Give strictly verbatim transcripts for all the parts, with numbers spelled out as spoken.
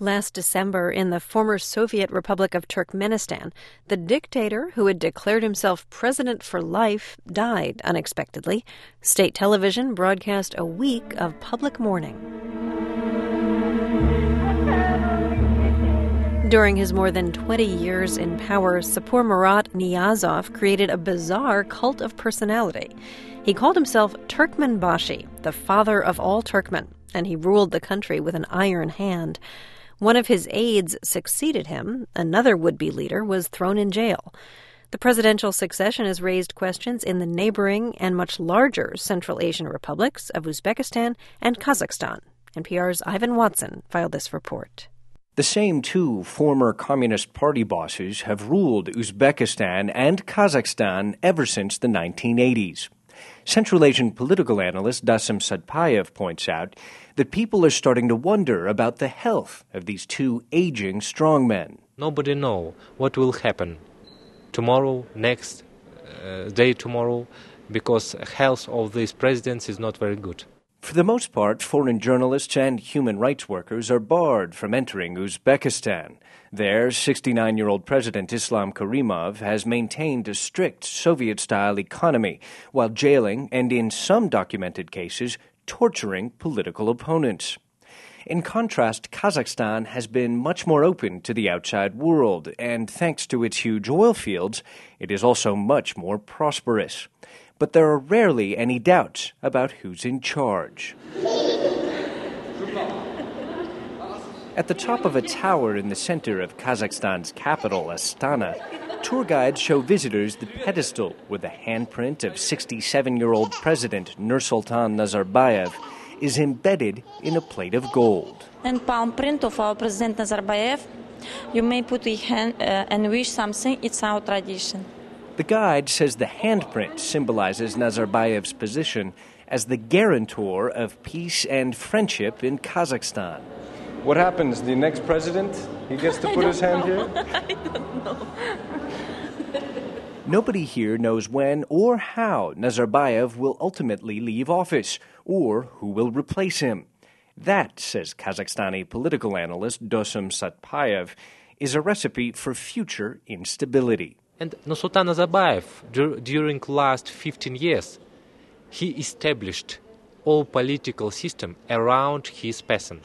Last December, in the former Soviet Republic of Turkmenistan, the dictator who had declared himself president for life died unexpectedly. State television broadcast a week of public mourning. During his more than twenty years in power, Sapur Murat Niyazov created a bizarre cult of personality. He called himself Turkmenbashi, the father of all Turkmen, and he ruled the country with an iron hand. One of his aides succeeded him. Another would-be leader was thrown in jail. The presidential succession has raised questions in the neighboring and much larger Central Asian republics of Uzbekistan and Kazakhstan. N P R's Ivan Watson filed this report. The same two former Communist Party bosses have ruled Uzbekistan and Kazakhstan ever since the nineteen eighties. Central Asian political analyst Dasim Satpayev points out that people are starting to wonder about the health of these two aging strongmen. Nobody knows what will happen tomorrow, next uh, day tomorrow, because health of these presidents is not very good. For the most part, foreign journalists and human rights workers are barred from entering Uzbekistan. Their sixty-nine-year-old president, Islam Karimov, has maintained a strict Soviet-style economy while jailing and, in some documented cases, torturing political opponents. In contrast, Kazakhstan has been much more open to the outside world, and thanks to its huge oil fields, it is also much more prosperous. But there are rarely any doubts about who's in charge. At the top of a tower in the center of Kazakhstan's capital, Astana, tour guides show visitors the pedestal where the handprint of sixty-seven-year-old President Nursultan Nazarbayev is embedded in a plate of gold. And palm print of our President Nazarbayev, you may put your hand uh, and wish something, it's our tradition. The guide says the handprint symbolizes Nazarbayev's position as the guarantor of peace and friendship in Kazakhstan. What happens? The next president, he gets to put his hand know. here? I don't know. Nobody here knows when or how Nazarbayev will ultimately leave office, or who will replace him. That, says Kazakhstani political analyst Dasim Satpayev, is a recipe for future instability. And Nursultan Nazarbayev, dur- during last fifteen years, he established all political system around his person.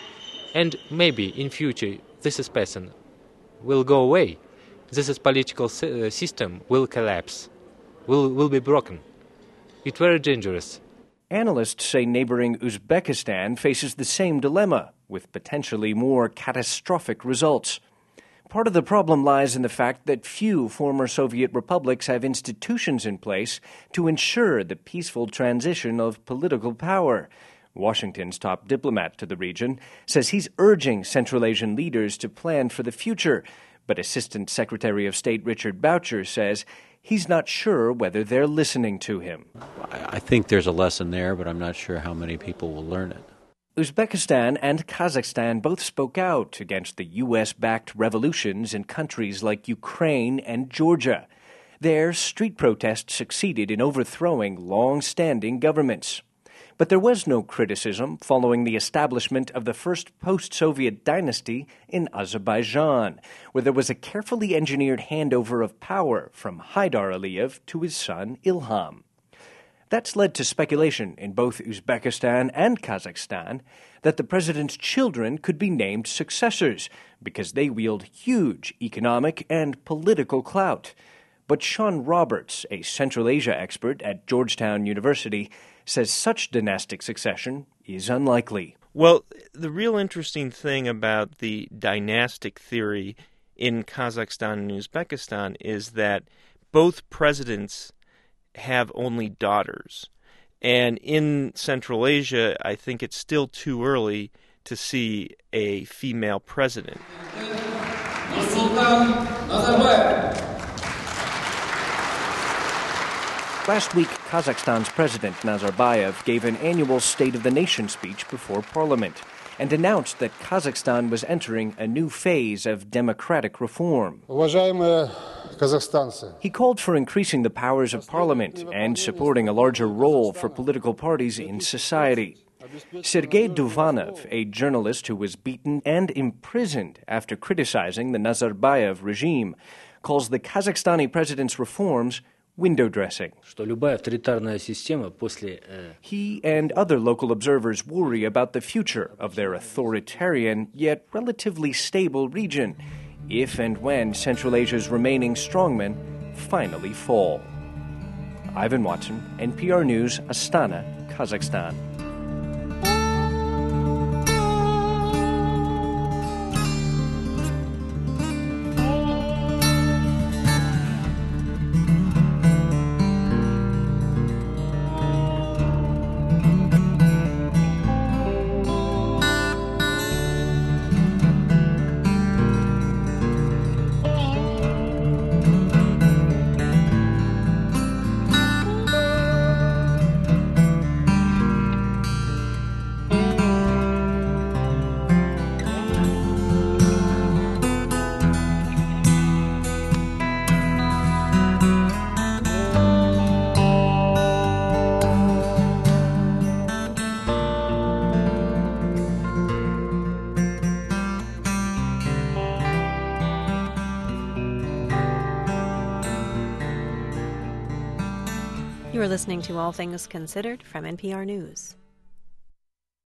And maybe in future this person will go away. This political si- system will collapse, will will be broken. It's very dangerous. Analysts say neighboring Uzbekistan faces the same dilemma, with potentially more catastrophic results. Part of the problem lies in the fact that few former Soviet republics have institutions in place to ensure the peaceful transition of political power. Washington's top diplomat to the region says he's urging Central Asian leaders to plan for the future, but Assistant Secretary of State Richard Boucher says he's not sure whether they're listening to him. I think there's a lesson there, but I'm not sure how many people will learn it. Uzbekistan and Kazakhstan both spoke out against the U S-backed revolutions in countries like Ukraine and Georgia. There, street protests succeeded in overthrowing long-standing governments. But there was no criticism following the establishment of the first post-Soviet dynasty in Azerbaijan, where there was a carefully engineered handover of power from Haidar Aliyev to his son Ilham. That's led to speculation in both Uzbekistan and Kazakhstan that the president's children could be named successors because they wield huge economic and political clout. But Sean Roberts, a Central Asia expert at Georgetown University, says such dynastic succession is unlikely. Well, the real interesting thing about the dynastic theory in Kazakhstan and Uzbekistan is that both presidents have only daughters. And in Central Asia, I think it's still too early to see a female president. Nursultan Nazarbayev. Last week, Kazakhstan's President Nazarbayev gave an annual State of the Nation speech before Parliament and announced that Kazakhstan was entering a new phase of democratic reform. He called for increasing the powers of Parliament and supporting a larger role for political parties in society. Sergei Duvanov, a journalist who was beaten and imprisoned after criticizing the Nazarbayev regime, calls the Kazakhstani president's reforms window dressing. He and other local observers worry about the future of their authoritarian yet relatively stable region if and when Central Asia's remaining strongmen finally fall. Ivan Watson, N P R News, Astana, Kazakhstan. You are listening to All Things Considered from N P R News.